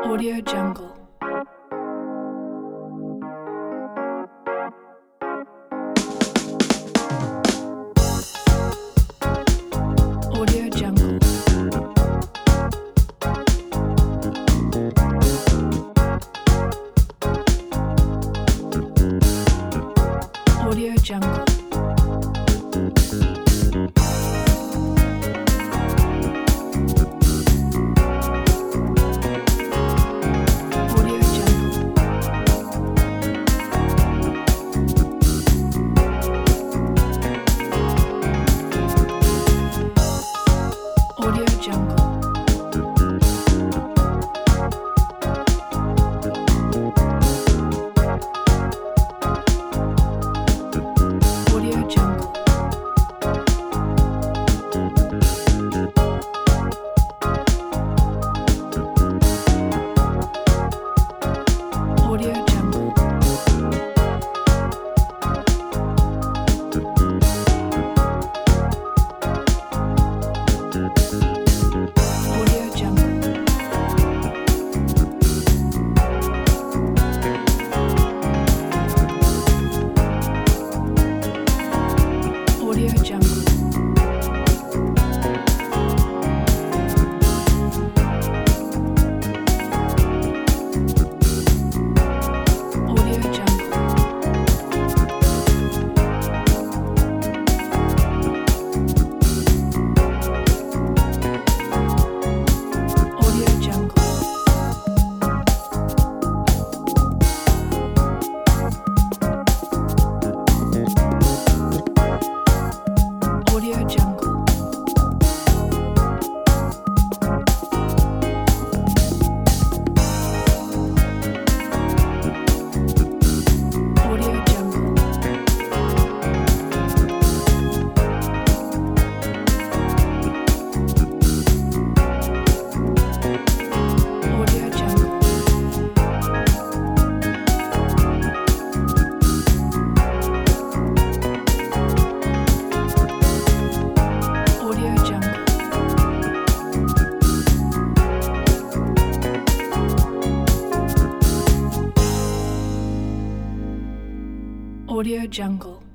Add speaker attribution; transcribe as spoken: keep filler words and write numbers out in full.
Speaker 1: Audio Jungle. Audio Jungle. Audio Jungle. Audio Jungle. Audio Jungle. Audio Jungle. Audio Jungle. Audio Jungle. Audio Jungle. Audio Jungle. Audio Jungle. Audio Jungle. Audio Jungle. Audio Jungle. Audio Jungle.